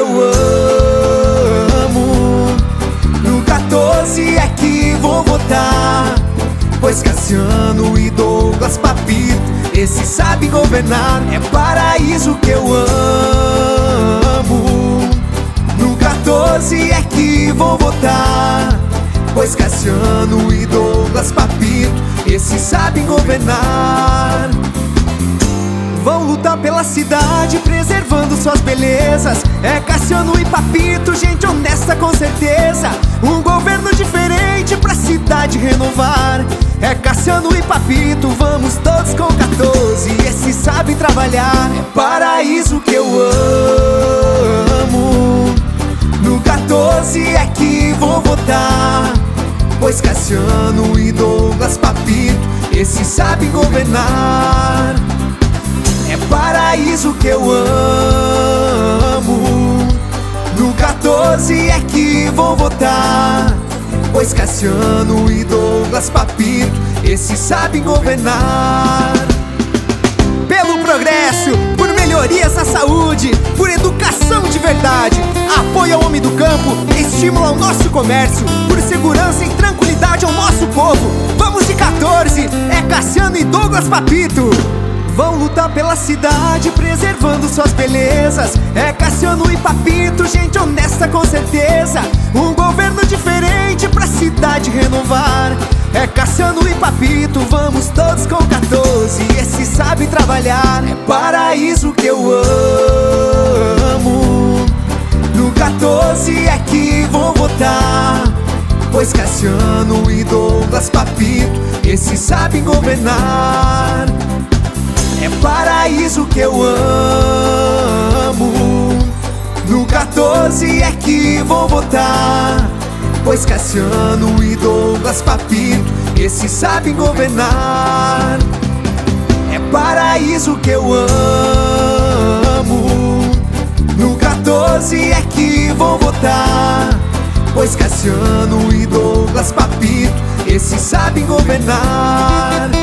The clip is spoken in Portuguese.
eu amo. No 14 é que vou votar, pois Cassiano e Douglas Papito, esses sabem governar. É Paraíso que eu amo. No 14 é que vou votar, pois Cassiano e Douglas Papito, esses sabem governar. Vão lutar pela cidade, preservando suas belezas. É Cassiano e Papito, gente honesta com certeza. Um governo diferente pra cidade renovar. É Cassiano e Papito, vamos todos com 14, esses sabem trabalhar. É Paraíso que eu amo. No 14 é que vou votar, pois Cassiano e Douglas Papito, esses sabem governar. É Paraíso que eu amo. No 14 é que vou votar, pois Cassiano e Douglas Papito, esses sabem governar. Pelo progresso, por melhorias na saúde, por educação de verdade, apoio ao homem do campo, estímulo ao nosso comércio, por segurança e tranquilidade ao nosso povo. Vamos de 14, é Cassiano e Douglas Papito. Vão lutar pela cidade, preservando suas belezas. É Cassiano e Papito, gente honesta com certeza. Um governo diferente pra cidade renovar. É Cassiano e Papito, vamos todos com 14, esses sabem trabalhar. É Paraíso que eu amo. No 14 é que vou votar, pois Cassiano e Douglas Papito, esses sabem governar. É Paraíso que eu amo. No 14 é que vou votar, pois Cassiano e Douglas Papito, esses sabem governar. É Paraíso que eu amo. No 14 é que vou votar, pois Cassiano e Douglas Papito, esses sabem governar.